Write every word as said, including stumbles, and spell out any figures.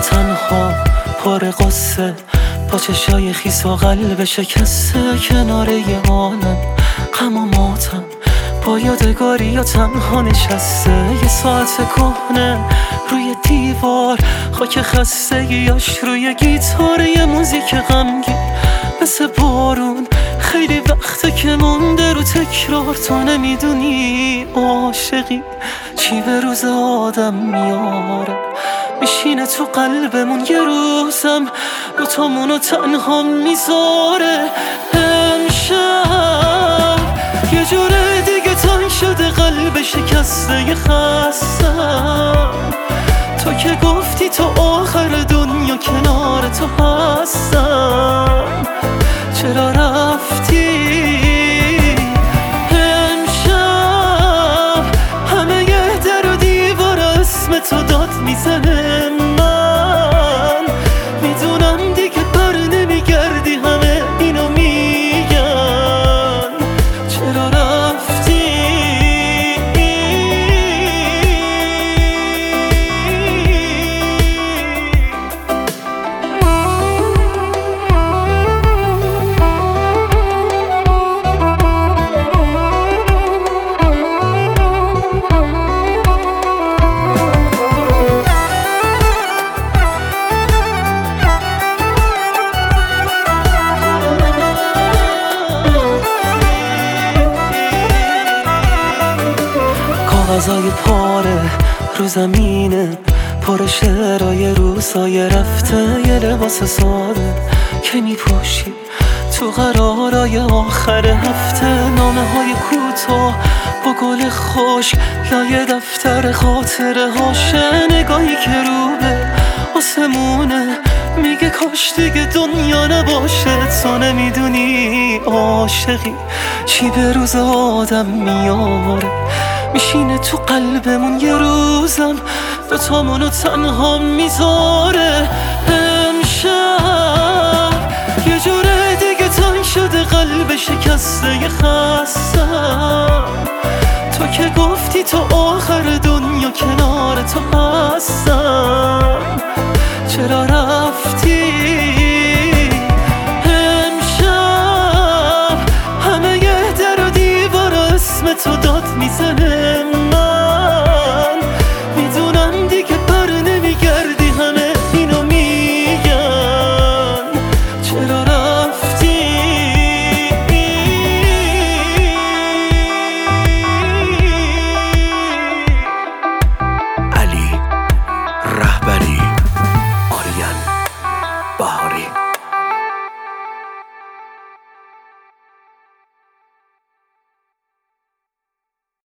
تنها پر قصه، با چشای خیس و قلب شکسته، کنار یه عالم غم و ماتم، با یادگاری یا تنها نشسته. یه ساعت کهنه روی دیوار، خاک خستگیاش روی گیتار، یه موزیک غمگین مثل بارون، خیلی وقته که مونده رو تکرار. تو نمیدونی عاشقی چی به روز آدم میاره، میشینه تو قلبمون یه روزم دوتامونو تنها میذاره. امشب یه جوره دیگه تنگ شده قلب شکسته یه خستم، تو که گفتی تو آخر دنیا کنار تو هستم، چرا رفتی؟ امشب همه یه در و دیوار اسم تو داد میزنه، من میدونم دیگه بر نمیگردی، همه اینو میگن، چرا رفتی؟ کاغذای پاره رو زمینه، پر شعرهای روزای رفته، یه لباس ساده که میپوشی تو قرارای آخر هفته. نامه های کوتاه با گل خوش لای دفتر خاطره هاشه، نگاهی که رو به آسمونه میگه کاش دیگه دنیا نباشه. تو نمیدونی عاشقی چی به روز آدم میاره، میشینه تو قلبمون یه روزم دوتامونو تنها میذاره. امشب یه جوره دیگه تنگ شده قلب شکسته یه خستم، تو که گفتی تو آخر دنیا کنار تو هستم، چرا رفتی؟ امشب همه یه در و دیوار اسم تو داد میزنه،